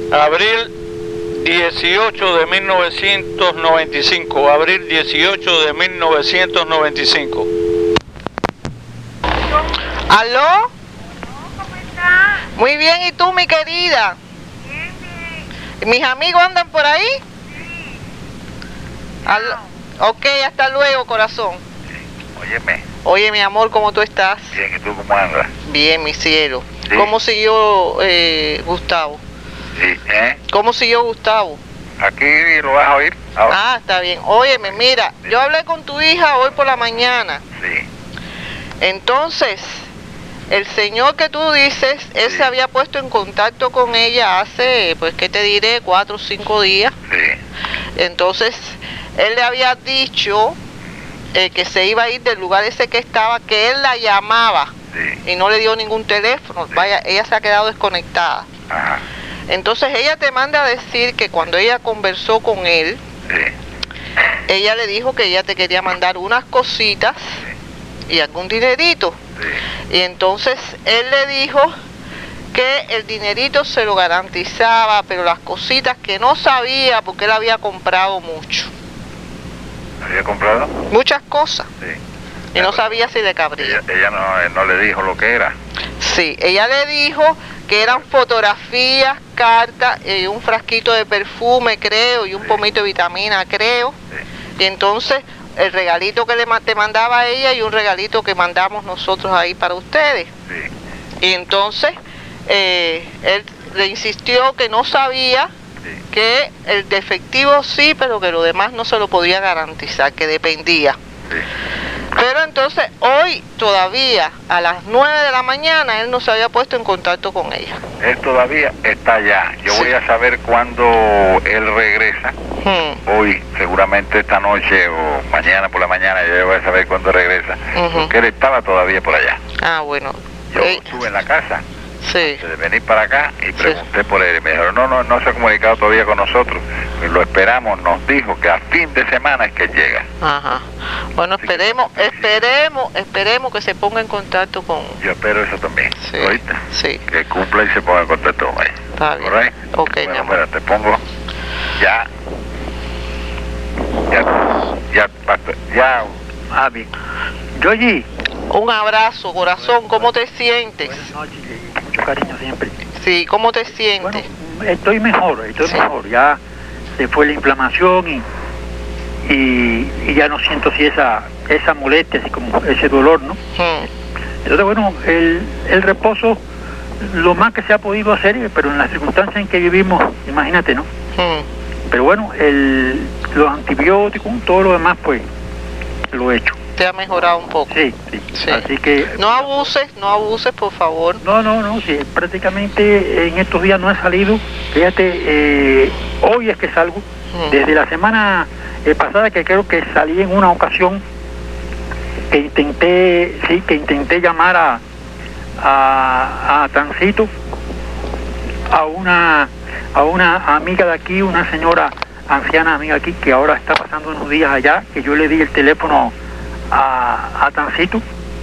Abril 18 de 1995. Abril 18 de 1995. ¿Aló? ¿Cómo estás? Muy bien, ¿y tú, mi querida? Bien, bien. ¿Mis amigos andan por ahí? Sí. ¿Aló? Ok, hasta luego, corazón. Óyeme, Oye, mi amor, ¿cómo tú estás? bien, ¿y tú cómo andas? Bien, mi cielo. Sí. ¿Cómo siguió Gustavo? Sí, ¿Cómo siguió Gustavo? aquí lo vas a oír ahora. Ah, está bien. Óyeme, mira, yo hablé con tu hija hoy por la mañana. Sí, Entonces, el señor que tú dices, él Sí. se había puesto en contacto con ella hace, pues, ¿qué te diré? 4 o 5 días. sí, Entonces, él le había dicho que se iba a ir del lugar ese que estaba, que él la llamaba sí, y no le dio ningún teléfono. Vaya, ella se ha quedado desconectada. ajá, Entonces, ella te manda a decir que cuando ella conversó con él, sí, ella le dijo que ella te quería mandar unas cositas y algún dinerito. sí, Y entonces él le dijo que el dinerito se lo garantizaba, pero las cositas que no sabía porque él había comprado mucho. ¿había comprado? Muchas cosas. Sí. Y no sabía si le cabría. Ella no le dijo lo que era. Sí, ella le dijo que eran fotografías, cartas, un frasquito de perfume, creo, y un pomito de vitamina, creo. Sí, Y entonces el regalito que te mandaba a ella y un regalito que mandamos nosotros ahí para ustedes. sí, Y entonces él le insistió que no sabía, sí, que el de efectivo sí, pero que lo demás no se lo podía garantizar, que dependía. sí. Pero entonces hoy todavía a las 9 de la mañana él no se había puesto en contacto con ella. Él todavía está allá. Yo Sí. voy a saber cuándo él regresa. Hoy, seguramente esta noche o mañana por la mañana, yo voy a saber cuándo regresa. Ujú. Porque él estaba todavía por allá. Ah, bueno. Yo estuve en la casa Sí. de venir para acá y pregunté por él y me dijeron no se ha comunicado todavía con nosotros, lo esperamos, nos dijo que a fin de semana es que llega. Ajá. Bueno, esperemos que se ponga en contacto con... Yo espero eso también. Sí. ¿Oíste? Sí. Que cumpla y se ponga en contacto con él. Está bien. ¿Alright? Ok, mi Bueno, amor. mira, te pongo ya Avi. Yoyi. Un abrazo, corazón. ¿Cómo te sientes? Buenas noches y mucho cariño siempre. Sí, ¿cómo te sientes? Bueno, estoy mejor, Sí. mejor. Ya se fue la inflamación y ya no siento así esa molestia, así como ese dolor, ¿no? Entonces, bueno, el reposo, lo más que se ha podido hacer, pero en las circunstancias en que vivimos, imagínate, ¿no? Pero bueno, los antibióticos, todo lo demás, pues, lo he hecho. Te ha mejorado un poco. Sí. Sí. Así que... No abuses, por favor. No, sí, prácticamente en estos días no he salido. Fíjate, hoy es que salgo. Desde la semana pasada, que creo que salí en una ocasión, que intenté llamar a Tancito, a una amiga de aquí, una señora anciana amiga aquí, que ahora está pasando unos días allá, que yo le di el teléfono a Tancito,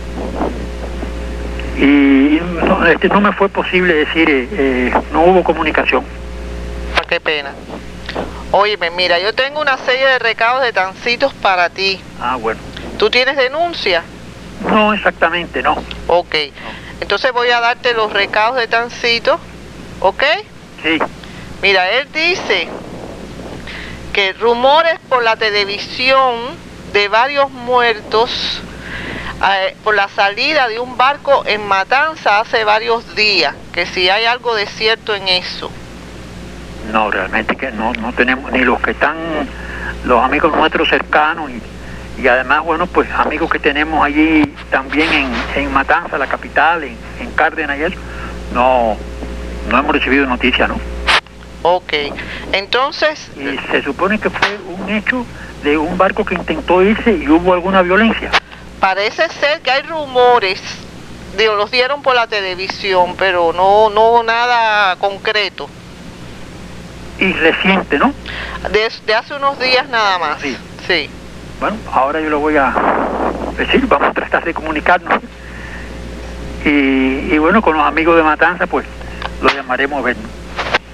y no me fue posible decir, no hubo comunicación. Qué pena. Óyeme, mira, yo tengo una serie de recados de Tancitos para ti. Ah, bueno. ¿Tú tienes denuncia? No, exactamente, no. Ok. Entonces voy a darte los recados de Tancito, ¿ok? Sí. Mira, él dice que rumores por la televisión de varios muertos por la salida de un barco en Matanza hace varios días, que si hay algo de cierto en eso. No, realmente que no tenemos ni los que están, los amigos nuestros cercanos y además, bueno, pues amigos que tenemos allí también en Matanza, la capital, en Cárdenas y eso, no hemos recibido noticia, ¿no? Ok, entonces... Y se supone que fue un hecho de un barco que intentó irse y hubo alguna violencia. Parece ser que hay rumores, los dieron por la televisión, pero no nada concreto. Y reciente, ¿no? De hace unos días nada más. Sí. Sí. Bueno, ahora yo lo voy a decir, vamos a tratar de comunicarnos. Y bueno, con los amigos de Matanza, pues, lo llamaremos a ver.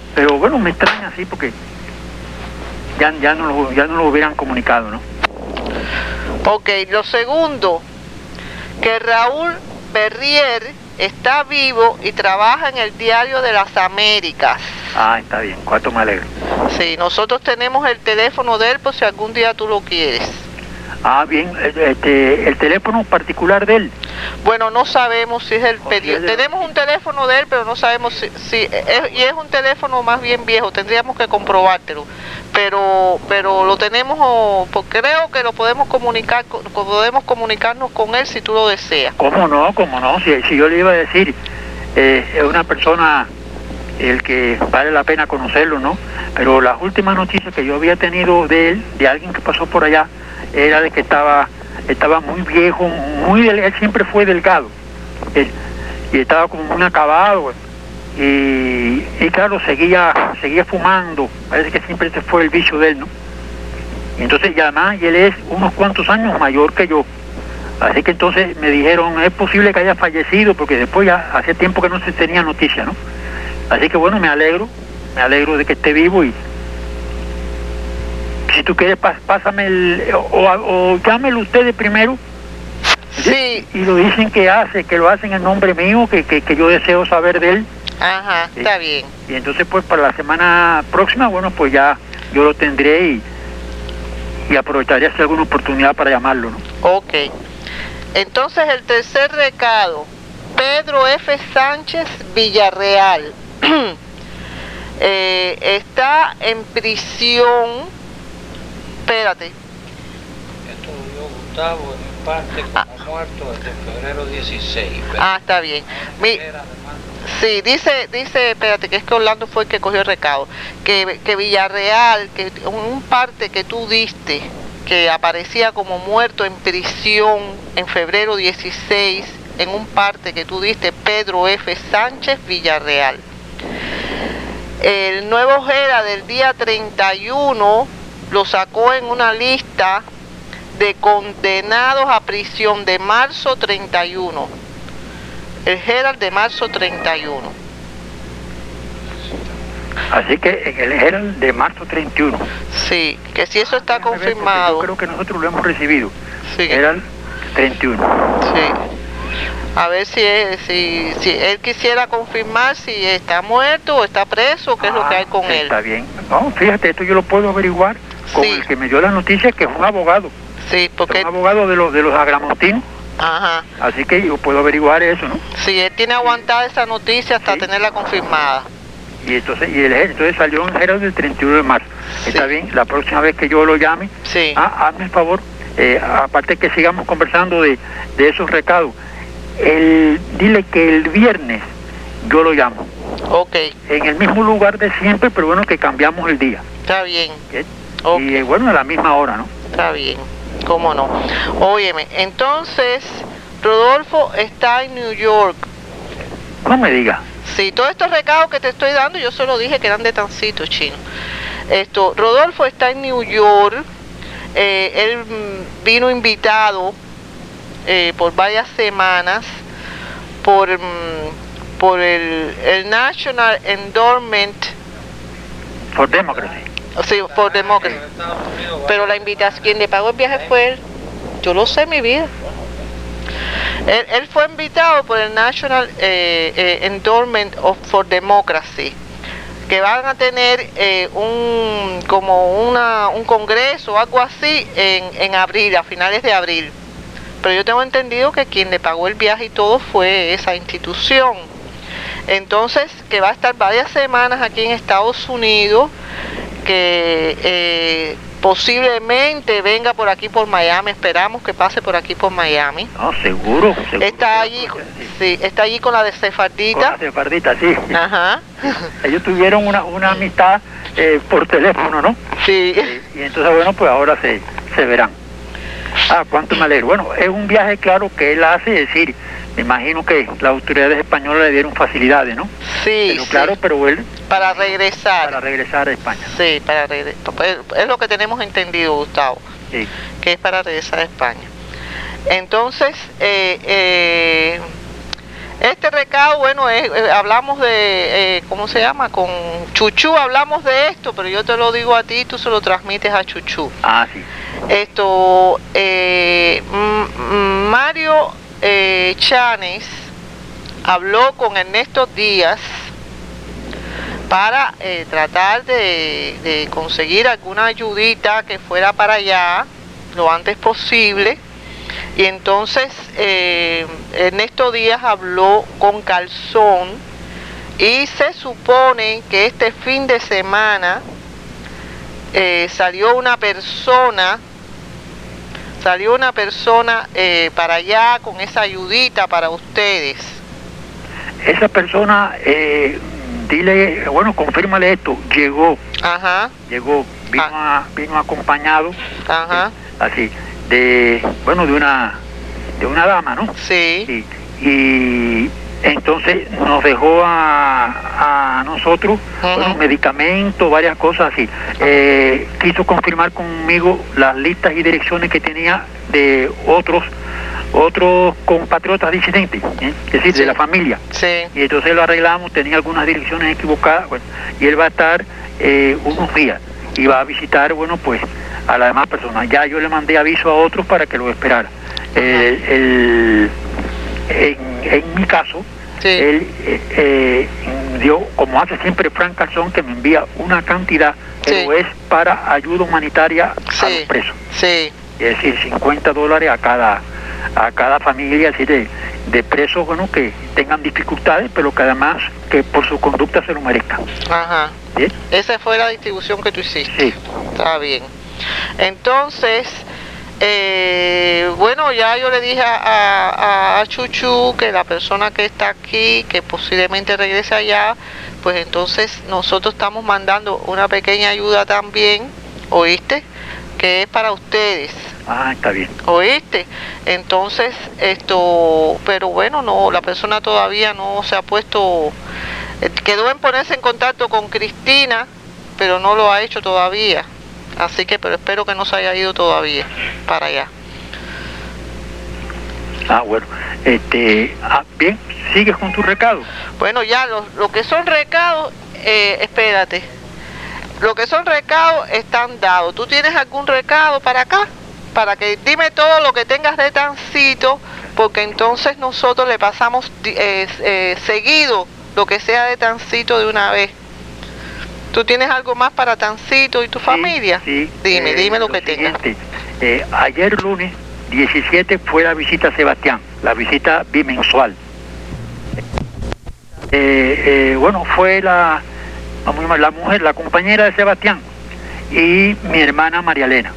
Pero bueno, me extraña así porque ya no lo hubieran comunicado, ¿no? Ok, lo segundo, que Raúl Berrier está vivo y trabaja en el Diario de las Américas. Ah, está bien, cuánto me alegro. Sí, nosotros tenemos el teléfono de él por si algún día tú lo quieres. Ah, bien, el teléfono particular de él. Bueno, no sabemos si es el periódico. Tenemos un teléfono de él, pero no sabemos si es, y es un teléfono más bien viejo, tendríamos que comprobártelo. Pero lo tenemos, creo que lo podemos comunicarnos con él si tú lo deseas. ¿Cómo no? Si yo le iba a decir, es una persona el que vale la pena conocerlo, ¿no? Pero las últimas noticias que yo había tenido de él, de alguien que pasó por allá, era de que estaba muy viejo, él siempre fue delgado, y estaba como muy acabado, y claro, seguía fumando, parece que siempre ese fue el vicio de él, ¿no? Y entonces ya además, y él es unos cuantos años mayor que yo, así que entonces me dijeron, es posible que haya fallecido, porque después ya hace tiempo que no se tenía noticia, ¿no? Así que bueno, me alegro de que esté vivo, y si tú quieres, pásame o llámelo ustedes primero. Sí. Y lo dicen que lo hacen en nombre mío, que yo deseo saber de él. Ajá, ¿sí? Está bien. Y entonces pues para la semana próxima, bueno, pues ya yo lo tendré y aprovecharé hacer alguna oportunidad para llamarlo, ¿no? Ok. Entonces el tercer recado, Pedro F. Sánchez Villarreal. Está en prisión. Espérate. Esto lo dio Gustavo en parte como muerto desde febrero 16. Está bien. Sí, dice, espérate, que es que Orlando fue el que cogió el recado, que Villarreal, que un parte que tú diste, que aparecía como muerto en prisión en febrero 16, en un parte que tú diste, Pedro F. Sánchez Villarreal. El Nuevo Herald del día 31 lo sacó en una lista de condenados a prisión de marzo 31. El Herald de marzo 31. Así que en el Herald de marzo 31. Sí, que si eso está confirmado. Yo creo que nosotros lo hemos recibido. Sí. Herald 31. Sí. A ver si él quisiera confirmar si está muerto o está preso, qué es lo que hay con él. Está bien. No, fíjate, esto yo lo puedo averiguar con el que me dio la noticia, que es un abogado. Sí, porque es un abogado de los agramontinos. Ajá. Así que yo puedo averiguar eso, ¿no? Sí, él tiene aguantada esa noticia hasta tenerla confirmada. Y entonces salió en Herald del 31 de marzo. Sí. Está bien, la próxima vez que yo lo llame, sí. Hazme el favor, aparte que sigamos conversando de esos recados, dile que el viernes yo lo llamo. Ok. En el mismo lugar de siempre, pero bueno, que cambiamos el día. Está bien. ¿Okay? Okay. Y bueno, a la misma hora, ¿no? Está bien, cómo no. Óyeme, entonces, Rodolfo está en New York. No me diga. Sí, todos estos recados que te estoy dando, yo se lo dije que eran de Tancito, chino. Rodolfo está en New York. Él vino invitado por varias semanas por el National Endowment for Democracy. Sí, for Democracy. Pero la invitación, quien le pagó el viaje fue él. Yo lo sé, mi vida. Él fue invitado por el National Endowment for Democracy, que van a tener un congreso o algo así en abril, a finales de abril. Pero yo tengo entendido que quien le pagó el viaje y todo fue esa institución. Entonces, que va a estar varias semanas aquí en Estados Unidos, que posiblemente venga por aquí por Miami, esperamos que pase por aquí por Miami. No, seguro. Está allí, sí, está allí con la de Sefardita. Con la Sefardita, sí. Ajá. Ellos tuvieron una amistad por teléfono, ¿no? Sí. Y entonces, bueno, pues ahora se verán. Cuánto me alegro. Bueno, es un viaje claro que él hace, es decir, me imagino que las autoridades españolas le dieron facilidades, ¿no? Sí. Pero claro, pero él... Para regresar. Para regresar a España. Sí, para regresar. Es lo que tenemos entendido, Gustavo. Sí. Que es para regresar a España. Entonces, Este recado, bueno, hablamos de, ¿cómo se llama? Con Chuchú hablamos de esto, pero yo te lo digo a ti y tú se lo transmites a Chuchú. Ah, sí. Esto, Mario Chanes habló con Ernesto Díaz para tratar de conseguir alguna ayudita que fuera para allá lo antes posible. Y entonces Ernesto Díaz habló con Calzón y se supone que este fin de semana salió una persona para allá con esa ayudita para ustedes. Esa persona, dile, bueno, confírmale esto, llegó. Ajá. Llegó, vino acompañado. Ajá. Así, de una dama, ¿no? Sí. Sí. Y entonces nos dejó a nosotros, bueno, medicamentos, varias cosas así. Quiso confirmar conmigo las listas y direcciones que tenía de otros compatriotas disidentes, es decir, de la familia. Sí. Y entonces lo arreglamos, tenía algunas direcciones equivocadas, bueno, y él va a estar unos días y va a visitar, bueno, pues a las demás personas. Ya yo le mandé aviso a otros para que lo esperara. En mi caso, sí, él dio, como hace siempre Frank Calzón, que me envía una cantidad, pero es para ayuda humanitaria a los presos. Sí. Es decir, $50 a cada familia, así de presos, bueno, que tengan dificultades, pero que además que por su conducta se lo merezcan. Ajá. ¿Bien? Esa fue la distribución que tú hiciste. Sí. Está bien. Entonces, bueno, ya yo le dije a Chuchu que la persona que está aquí, que posiblemente regrese allá, pues entonces nosotros estamos mandando una pequeña ayuda también, ¿oíste? Que es para ustedes. Ah, está bien. ¿Oíste? Entonces, pero bueno, no, la persona todavía no se ha puesto, quedó en ponerse en contacto con Cristina, pero no lo ha hecho todavía. Así que, pero espero que no se haya ido todavía para allá. Ah, bueno. Bien, sigues con tu recado. Bueno, ya, lo que son recados, espérate. Lo que son recados están dados. ¿Tú tienes algún recado para acá? Para que dime todo lo que tengas de Tancito, porque entonces nosotros le pasamos seguido lo que sea de Tancito de una vez. ¿Tú tienes algo más para Tancito y tu familia? Sí. Dime lo que tengas. Ayer lunes 17 fue la visita a Sebastián, la visita bimensual. Bueno, fue la mujer, la compañera de Sebastián y mi hermana María Elena.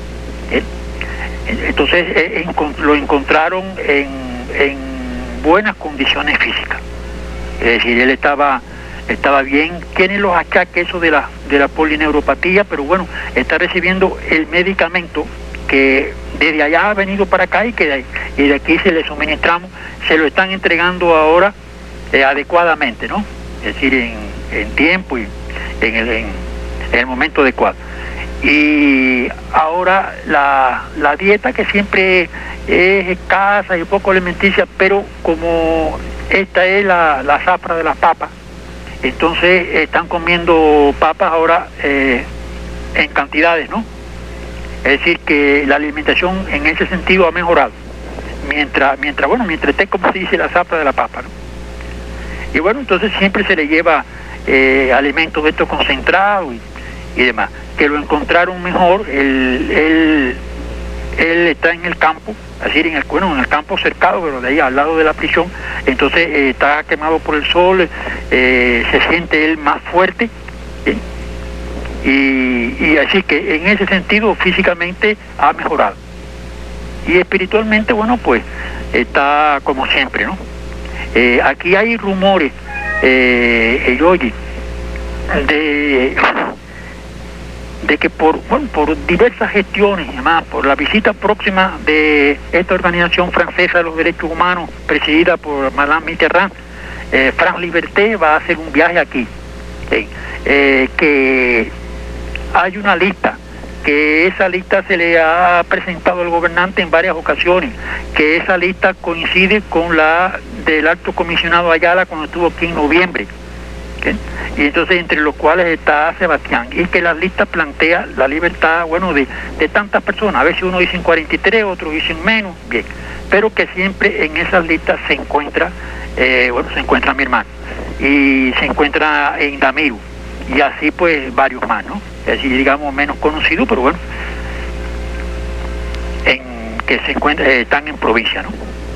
Entonces lo encontraron en buenas condiciones físicas. Es decir, él estaba bien, tiene los achaques eso de la polineuropatía, pero bueno, está recibiendo el medicamento que desde allá ha venido para acá y que de aquí se le suministramos, se lo están entregando ahora adecuadamente, ¿no? Es decir, en tiempo y en el momento adecuado. Y ahora la dieta, que siempre es escasa y poco alimenticia, pero como esta es la zafra de las papas, entonces están comiendo papas ahora en cantidades, ¿no? Es decir, que la alimentación en ese sentido ha mejorado, mientras esté, como se dice, la zafra de la papa, ¿no? Y bueno, entonces siempre se le lleva alimentos de estos concentrados y demás, que lo encontraron mejor. Él está en el campo, así en el campo cercado, pero de ahí al lado de la prisión. Entonces está quemado por el sol, se siente él más fuerte, ¿sí? Y así que en ese sentido físicamente ha mejorado, y espiritualmente, bueno, pues está como siempre, ¿no? Aquí hay rumores, oye, de que por diversas gestiones, además por la visita próxima de esta organización francesa de los derechos humanos, presidida por Madame Mitterrand, France Liberté va a hacer un viaje aquí, que hay una lista, que esa lista se le ha presentado al gobernante en varias ocasiones, que esa lista coincide con la del alto comisionado Ayala cuando estuvo aquí en noviembre. ¿Okay? Y entonces entre los cuales está Sebastián, y que la lista plantea la libertad, bueno, de tantas personas. A veces uno dice 43, otros dicen menos, bien, pero que siempre en esas listas se encuentra, se encuentra mi hermano, y se encuentra en Damiru, y así pues varios más, ¿no? Es decir, digamos menos conocidos, pero bueno, que se encuentran, están en provincia, ¿no?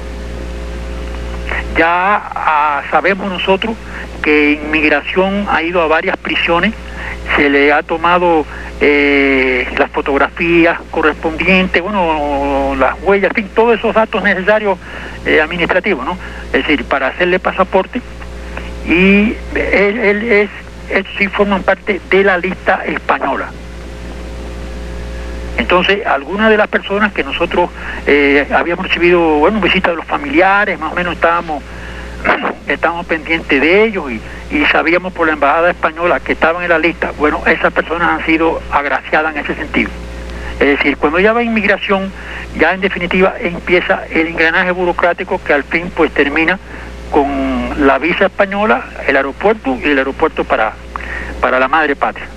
Ya sabemos nosotros que Inmigración ha ido a varias prisiones, se le ha tomado las fotografías correspondientes, bueno, las huellas, en fin, todos esos datos necesarios administrativos, ¿no? Es decir, para hacerle pasaporte, y él sí forman parte de la lista española. Entonces, algunas de las personas que nosotros habíamos recibido, bueno, visita de los familiares, más o menos estábamos pendientes de ellos y sabíamos por la embajada española que estaban en la lista. Bueno, esas personas han sido agraciadas en ese sentido. Es decir, cuando ya va a Inmigración, ya en definitiva empieza el engranaje burocrático que al fin pues termina con la visa española, el aeropuerto y el aeropuerto para la madre patria.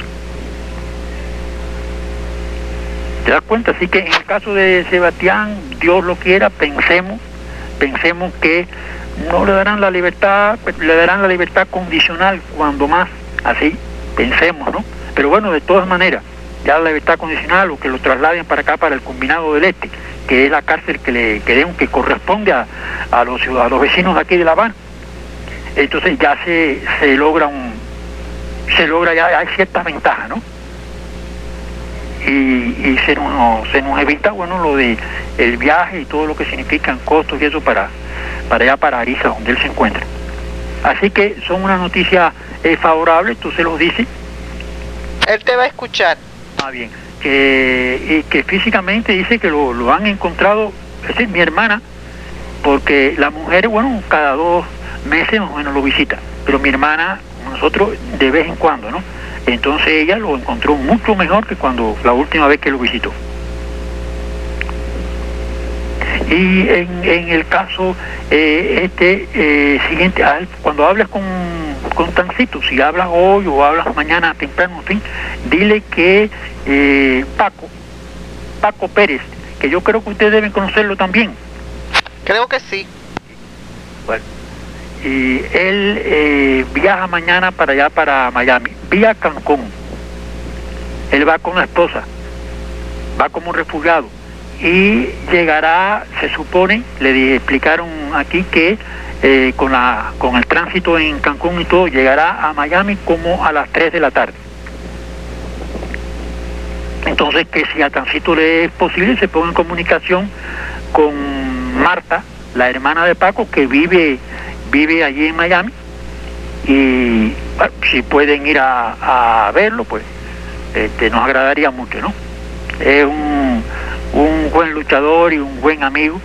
¿Te das cuenta? Así que en el caso de Sebastián, Dios lo quiera, pensemos que no le darán la libertad, le darán la libertad condicional cuando más, así pensemos, ¿no? Pero bueno, de todas maneras, ya la libertad condicional o que lo trasladen para acá, para el Combinado del Este, que es la cárcel que corresponde a los vecinos de aquí de La Habana. Entonces ya se logra ya, hay ciertas ventajas, ¿no? Y se nos evita, bueno, lo de el viaje y todo lo que significan costos y eso para allá, para Ariza, donde él se encuentra. Así que son una noticia favorable, tú se los dices. Él te va a escuchar. Ah, bien. Que físicamente dice que lo han encontrado, es decir, mi hermana, porque la mujer, bueno, cada 2 meses más o menos lo visita, pero mi hermana, nosotros de vez en cuando, ¿no? Entonces ella lo encontró mucho mejor que cuando la última vez que lo visitó. Y en el caso siguiente, cuando hables con Tancito, si hablas hoy o hablas mañana temprano, en fin, dile que Paco Pérez, que yo creo que ustedes deben conocerlo también. Creo que sí. Bueno, y él viaja mañana para allá, para Miami, vía Cancún. Él va con la esposa, va como refugiado, y llegará, se supone, le explicaron aquí que con el tránsito en Cancún y todo, llegará a Miami como a las 3 de la tarde. Entonces, que si a Tancito le es posible, se ponga en comunicación con Marta, la hermana de Paco, que vive allí en Miami, y bueno, si pueden ir a verlo, pues nos agradaría mucho, ¿no? Es un buen luchador y un buen amigo.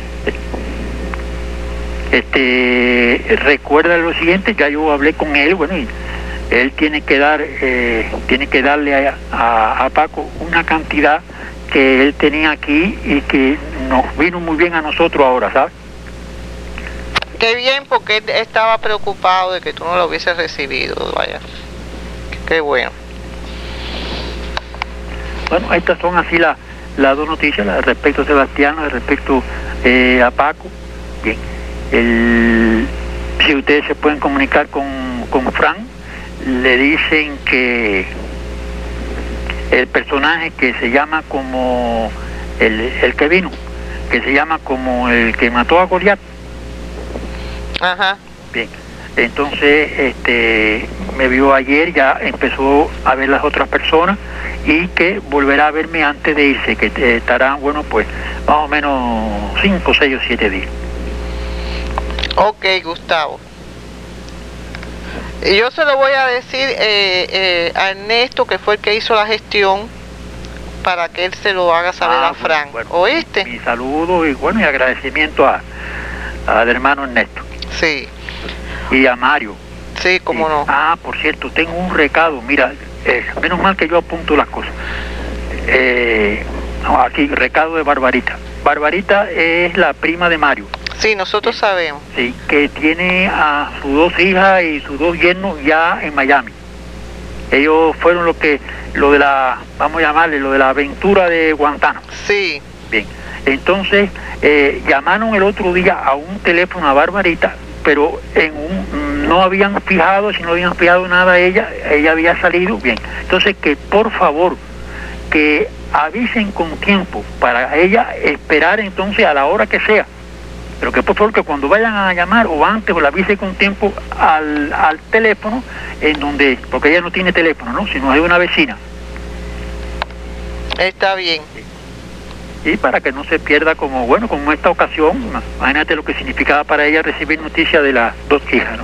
Recuerda lo siguiente, ya yo hablé con él, bueno, y él tiene que darle a Paco una cantidad que él tenía aquí y que nos vino muy bien a nosotros ahora, ¿sabes? Qué bien, porque él estaba preocupado de que tú no lo hubieses recibido, vaya. Qué bueno. Bueno, estas son así las 2 noticias, la respecto a Sebastián, la respecto a Paco. Bien, si ustedes se pueden comunicar con Fran, le dicen que el personaje que se llama como el que vino, que se llama como el que mató a Goliat. Ajá. Bien, entonces me vio ayer, ya empezó a ver las otras personas y que volverá a verme antes de irse, que estarán, bueno, pues más o menos 5, 6 o 7 días. Ok, Gustavo. Yo se lo voy a decir a Ernesto, que fue el que hizo la gestión, para que él se lo haga saber a Fran. Bueno, ¿oíste? Mi saludo y bueno, y agradecimiento al hermano Ernesto. Sí. Y a Mario. Sí, cómo no. Ah, por cierto, tengo un recado. Mira, menos mal que yo apunto las cosas. No, aquí, recado de Barbarita. Barbarita es la prima de Mario. Sí, nosotros sabemos. Sí, que tiene a sus 2 hijas y sus 2 yernos ya en Miami. Ellos fueron lo de la, vamos a llamarle, lo de la aventura de Guantánamo. Sí. Bien, entonces llamaron el otro día a un teléfono a Barbarita, pero no habían fijado, si no habían fijado nada ella había salido. Bien, entonces que por favor, que avisen con tiempo para ella esperar entonces a la hora que sea. Pero que por favor que cuando vayan a llamar o antes o la avise con tiempo al teléfono en donde, porque ella no tiene teléfono, ¿no? Sino es una vecina. Está bien. Y para que no se pierda como esta ocasión, imagínate lo que significaba para ella recibir noticias de las 2 hijas, ¿no?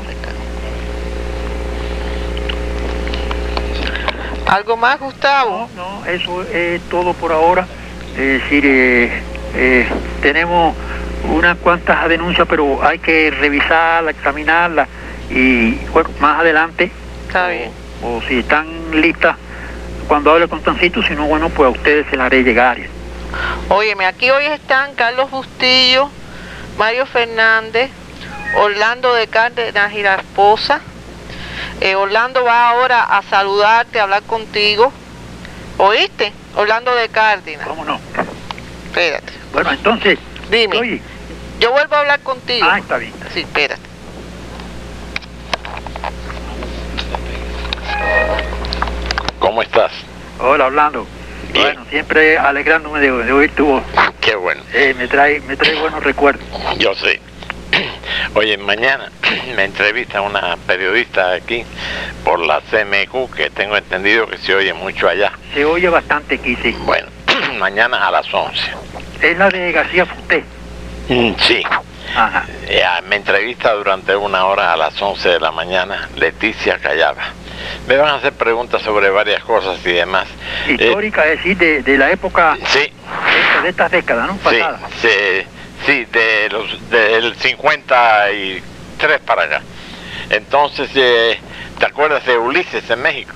¿Algo más, Gustavo? No, eso es todo por ahora. Es decir, tenemos unas cuantas denuncias, pero hay que revisarla, examinarla y bueno, más adelante, está bien. O si están listas cuando hable con Tancito, si no, bueno, pues a ustedes se la haré llegar. Óyeme, aquí hoy están Carlos Bustillo, Mario Fernández, Orlando de Cárdenas y la esposa. Orlando va ahora a saludarte, a hablar contigo. ¿Oíste? Orlando de Cárdenas. ¿Cómo no? Espérate. Bueno, entonces, dime. Oye. Yo vuelvo a hablar contigo. Ah, está bien. Sí, espérate. ¿Cómo estás? Hola, Orlando. Bien. Bueno, siempre alegrándome de oír tu voz. Qué bueno. Me trae buenos recuerdos. Yo sé. Oye, mañana me entrevista una periodista aquí por la CMQ, que tengo entendido que se oye mucho allá. Se oye bastante aquí, sí. Bueno, mañana a las 11. Es la de García Futé. Sí. Ajá. Me entrevista durante 1 hora a las 11 de la mañana Leticia Callaba. Me van a hacer preguntas sobre varias cosas y demás. Histórica, es decir, de la época, sí, de estas décadas, ¿no? Pasada. Sí, del 53 para acá. Entonces, ¿te acuerdas de Ulises en México?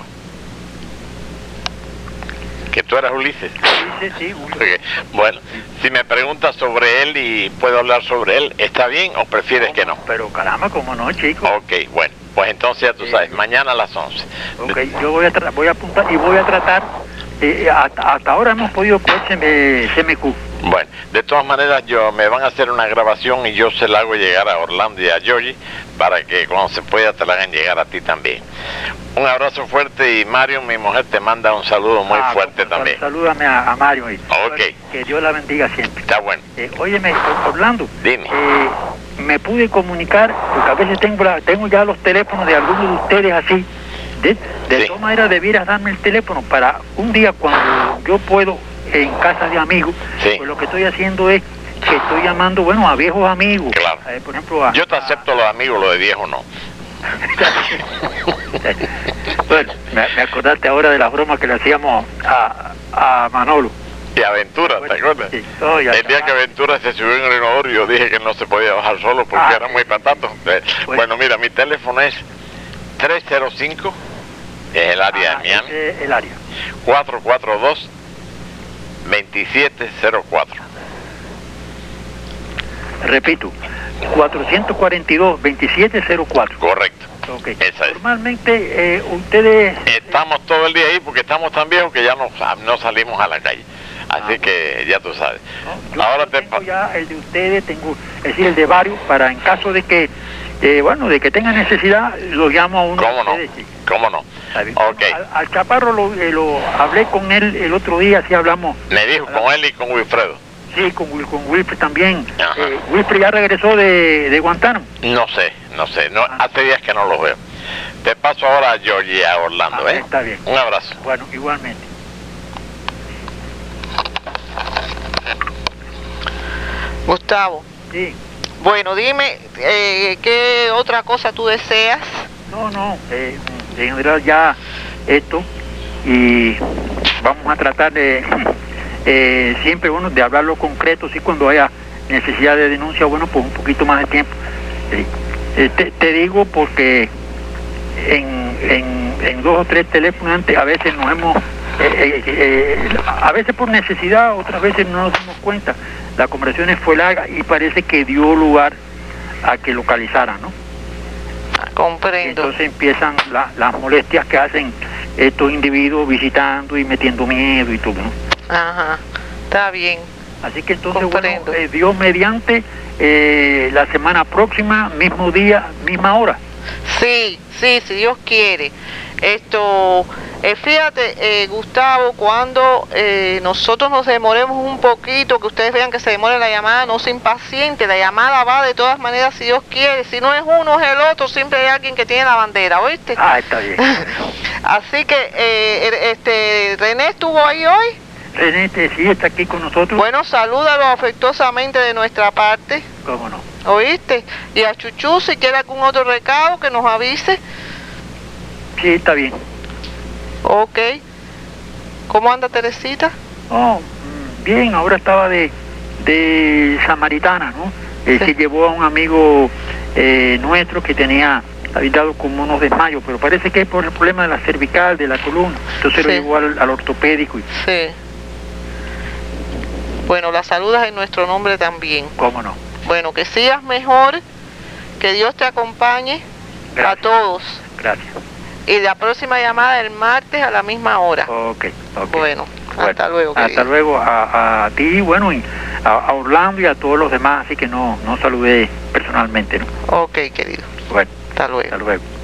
Que tú eras Ulises. Sí, Okay. Bueno, si me preguntas sobre él y puedo hablar sobre él, ¿está bien o prefieres que no? Pero caramba, ¿cómo no, chico? Ok, bueno, pues entonces ya tú sabes, mañana a las 11. Ok, yo voy a apuntar y voy a tratar, hasta ahora hemos podido coger CMQ. Bueno, de todas maneras me van a hacer una grabación y yo se la hago llegar a Orlando y a Georgie para que cuando se pueda te la hagan llegar a ti también. Un abrazo fuerte y Mario, mi mujer, te manda un saludo muy fuerte también. Salúdame a Mario. Ok. Que Dios la bendiga siempre. Está bueno. Óyeme, Orlando. Dime. Me pude comunicar, porque a veces tengo ya los teléfonos de algunos de ustedes así. De todas maneras, debieras darme el teléfono para un día cuando yo puedo, en casa de amigos, pues lo que estoy haciendo es que estoy llamando, bueno, a viejos amigos. Claro. Por ejemplo, yo te acepto los amigos, lo de viejo no. Bueno, me acordaste ahora de las bromas que le hacíamos a Manolo. Y Aventura, ¿te acuerdas? Sí. El día que Aventura se subió en el inodoro, yo dije que no se podía bajar solo porque era muy patato. Bueno, mira, mi teléfono es 305, es el área de Miami. El área. 442-2704. Repito, 442-2704. Correcto. Okay. Esa es. Normalmente ustedes... Estamos todo el día ahí porque estamos tan viejos que ya no salimos a la calle. Así que ya tú sabes. No, ahora tengo ya el de ustedes, es decir, el de varios, para en caso de que, de que tengan necesidad, lo llamo a uno. ¿Cómo no? Ustedes, sí. ¿Cómo no? Okay. Al Chaparro lo hablé con él el otro día, así hablamos. Me dijo con él y con Wilfredo. Sí, con Wilfred también. Wilfred ya regresó de Guantánamo. No sé, hace días que no los veo. Te paso ahora a Georgie y a Orlando, Está bien. Un abrazo. Bueno, igualmente. Gustavo. Sí. Bueno, dime, ¿qué otra cosa tú deseas? No, en general ya esto, y vamos a tratar de siempre, bueno, de hablar lo concreto, sí, cuando haya necesidad de denuncia, bueno, pues un poquito más de tiempo. Te digo porque en 2 o 3 teléfonos antes a veces nos hemos A veces por necesidad, otras veces no nos dimos cuenta. La conversación fue larga y parece que dio lugar a que localizaran, ¿no? Comprendo. Entonces empiezan las molestias que hacen estos individuos visitando y metiendo miedo y todo, ¿no? Ajá, está bien. Así que entonces, Comprendo. bueno, Dios mediante, la semana próxima, mismo día, misma hora. Sí, sí, si Dios quiere. Fíjate, Gustavo, cuando nosotros nos demoremos un poquito, que ustedes vean que se demore la llamada, no se impaciente, la llamada va de todas maneras si Dios quiere. Si no es uno, es el otro, siempre hay alguien que tiene la bandera, ¿oíste? Ah, está bien. Así que, René estuvo ahí hoy. René, sí, está aquí con nosotros. Bueno, salúdalo afectuosamente de nuestra parte. ¿Cómo no? ¿Oíste? Y a Chuchu, si quiere algún otro recado, que nos avise. Sí, está bien. Ok. ¿Cómo anda Teresita? Oh, bien, ahora estaba de samaritana, ¿no? Se llevó a un amigo nuestro que había dado como unos desmayos, pero parece que es por el problema de la cervical, de la columna. Entonces lo llevó al ortopédico. Sí. Bueno, la saludas en nuestro nombre también. ¿Cómo no? Bueno, que sigas mejor, que Dios te acompañe. Gracias. A todos. Gracias. Y la próxima llamada el martes a la misma hora. Ok. Bueno, hasta luego, Hasta querido. luego a ti, bueno, y a Orlando y a todos los demás, así que no saludé personalmente, ¿no? Ok, querido. Bueno, Hasta luego. hasta luego.